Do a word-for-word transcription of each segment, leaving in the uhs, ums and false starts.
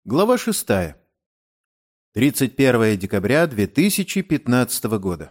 Глава шестая. тридцать первое декабря две тысячи пятнадцатого года.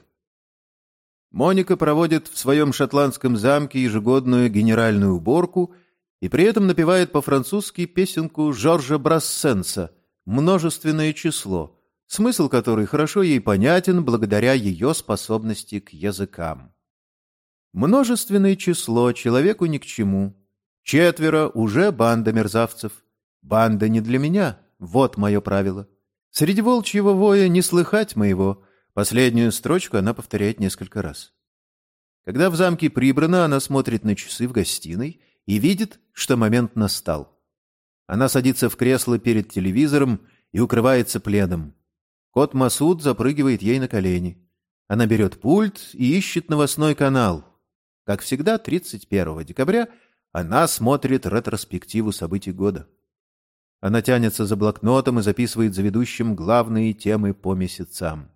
Моника проводит в своем шотландском замке ежегодную генеральную уборку и при этом напевает по-французски песенку Жоржа Брассенса «Множественное число», смысл которой хорошо ей понятен благодаря ее способности к языкам. Множественное число человеку ни к чему. Четверо уже банда мерзавцев. Банда не для меня. Вот мое правило. Среди волчьего воя не слыхать моего. Последнюю строчку она повторяет несколько раз. Когда в замке прибрано, она смотрит на часы в гостиной и видит, что момент настал. Она садится в кресло перед телевизором и укрывается пледом. Кот Масуд запрыгивает ей на колени. Она берет пульт и ищет новостной канал. Как всегда, тридцать первого декабря она смотрит ретроспективу событий года. Она тянется за блокнотом и записывает за ведущим главные темы по месяцам.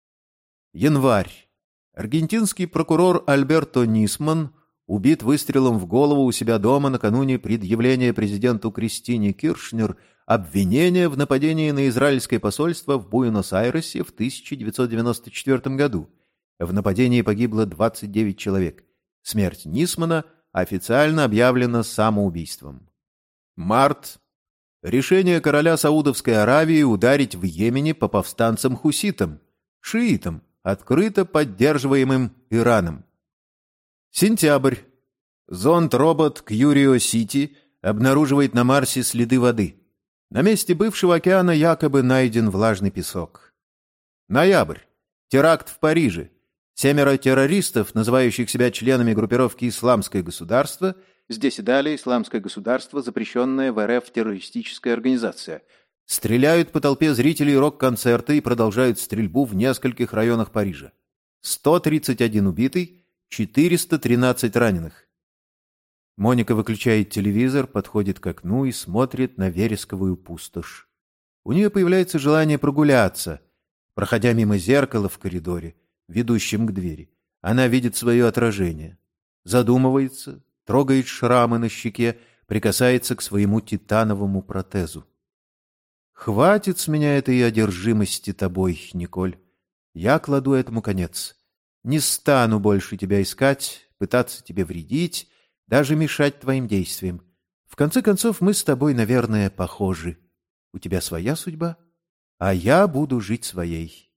Январь. Аргентинский прокурор Альберто Нисман убит выстрелом в голову у себя дома накануне предъявления президенту Кристине Киршнер обвинения в нападении на израильское посольство в Буэнос-Айресе в тысяча девятьсот девяносто четвёртом году. В нападении погибло двадцать девять человек. Смерть Нисмана официально объявлена самоубийством. Март. Решение короля Саудовской Аравии ударить в Йемене по повстанцам-хуситам, шиитам, открыто поддерживаемым Ираном. Сентябрь. Зонд-робот Curiosity обнаруживает на Марсе следы воды. На месте бывшего океана якобы найден влажный песок. Ноябрь. Теракт в Париже. Семеро террористов, называющих себя членами группировки «Исламское государство», здесь и далее «Исламское государство», запрещенная в эр эф террористическая организация, стреляют по толпе зрителей рок-концерта и продолжают стрельбу в нескольких районах Парижа. сто тридцать один убитый, четыреста тринадцать раненых. Моника выключает телевизор, подходит к окну и смотрит на вересковую пустошь. У нее появляется желание прогуляться. Проходя мимо зеркала в коридоре, ведущем к двери, она видит свое отражение. Задумывается, трогает шрамы на щеке, прикасается к своему титановому протезу. «Хватит с меня этой одержимости тобой, Николь. Я кладу этому конец. Не стану больше тебя искать, пытаться тебе вредить, даже мешать твоим действиям. В конце концов, мы с тобой, наверное, похожи. У тебя своя судьба, а я буду жить своей.